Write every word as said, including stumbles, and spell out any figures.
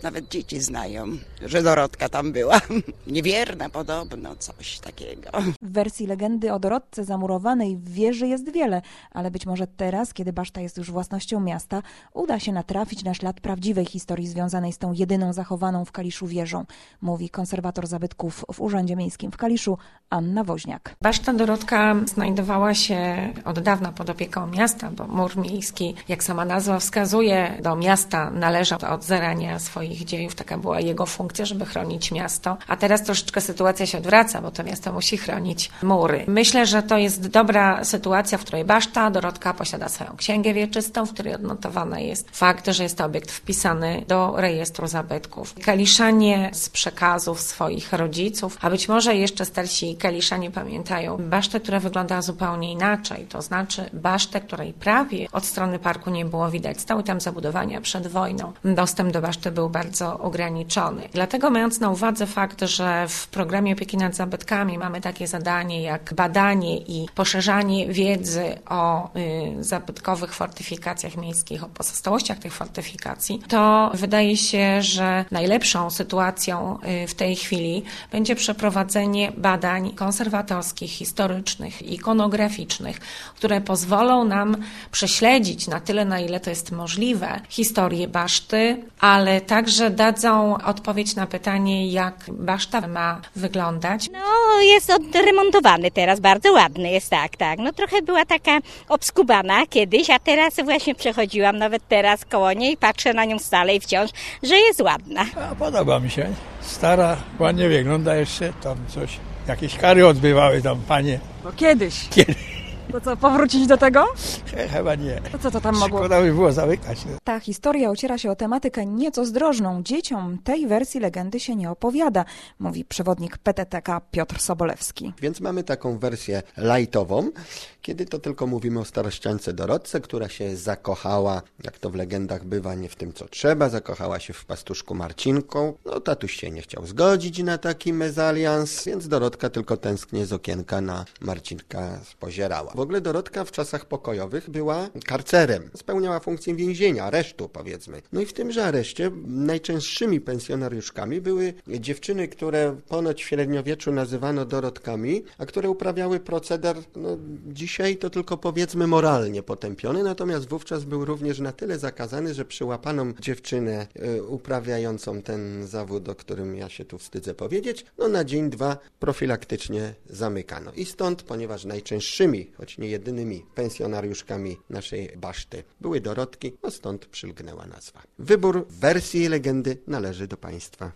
nawet dzieci znają, że Dorotka tam była. Niewierna podobno, coś takiego. W wersji legendy o Dorotce zamurowanej w wieży jest wiele, ale być może teraz, kiedy baszta jest już własnością miasta, uda się natrafić na ślad prawdziwej historii związanej z tą jedyną zachowaną w Kaliszu wieżą, mówi konserwator zabytków w Urzędzie Miejskim w Kaliszu Anna Woźniak. Baszta Dorotka znajdowała się od dawna pod opieką miasta, bo mur miejski, jak sama nazwa wskazuje, do miasta należał od zarania swoich dziejów. Taka była jego funkcja, żeby chronić miasto. A teraz troszeczkę sytuacja się odwraca, bo to miasto musi chronić mury. Myślę, że to jest dobra sytuacja, w której Baszta Dorotka posiada swoją księgę wieczystą, w której odnotowany jest fakt, że jest to obiekt wpisany do rejestru zabytków. Kaliszanie z przekazów swoich rodziców, a być może jeszcze starsi kaliszanie pamiętają basztę, która wyglądała zupełnie inaczej. To znaczy basztę, której prawie od strony parku nie było widać. Stały tam zabudowania przed wojną. Dostęp do baszty był bardzo ograniczony. Dlatego, mając na uwadze fakt, że w programie opieki nad zabytkami mamy takie zadanie jak badanie i poszerzanie wiedzy o y, zabytkowych fortyfikacjach miejskich, o pozostałościach tych fortyfikacji, to wydaje się, że najlepszą sytuacją y, w tej chwili będzie przeprowadzenie badań konserwatorskich, historycznych, ikonograficznych, które pozwolą nam prześledzić na tyle, na ile to jest możliwe, historię baszty, ale także dadzą odpowiedź na pytanie, jak baszta ma wyglądać. No, jest odremontowany teraz, bardzo ładny jest, tak, tak. No trochę była taka obskubana kiedyś, a teraz właśnie przechodziłam nawet teraz koło niej i patrzę na nią stale i wciąż, że jest ładna. A podoba mi się. Stara, ładnie wygląda jeszcze, tam coś, jakieś kary odbywały tam panie. Bo kiedyś. Kiedyś. To co, powrócić do tego? Chyba nie. To co to tam mogło? Szkoda by było zamykać. No. Ta historia ociera się o tematykę nieco zdrożną. Dzieciom tej wersji legendy się nie opowiada, mówi przewodnik P T T K Piotr Sobolewski. Więc mamy taką wersję lightową, kiedy to tylko mówimy o starościance Dorotce, która się zakochała, jak to w legendach bywa, nie w tym co trzeba, zakochała się w pastuszku Marcinką. No tatuś się nie chciał zgodzić na taki mezalians, więc Dorotka tylko tęsknie z okienka na Marcinka spozierała. W ogóle Dorotka w czasach pokojowych była karcerem. Spełniała funkcję więzienia, aresztu powiedzmy. No i w tymże areszcie najczęstszymi pensjonariuszkami były dziewczyny, które ponoć w średniowieczu nazywano Dorotkami, a które uprawiały proceder, no dzisiaj to tylko powiedzmy moralnie potępiony, natomiast wówczas był również na tyle zakazany, że przyłapano dziewczynę y, uprawiającą ten zawód, o którym ja się tu wstydzę powiedzieć, no na dzień, dwa profilaktycznie zamykano. I stąd, ponieważ najczęstszymi, choć nie jedynymi pensjonariuszkami naszej baszty były Dorotki, no stąd przylgnęła nazwa. Wybór wersji legendy należy do państwa.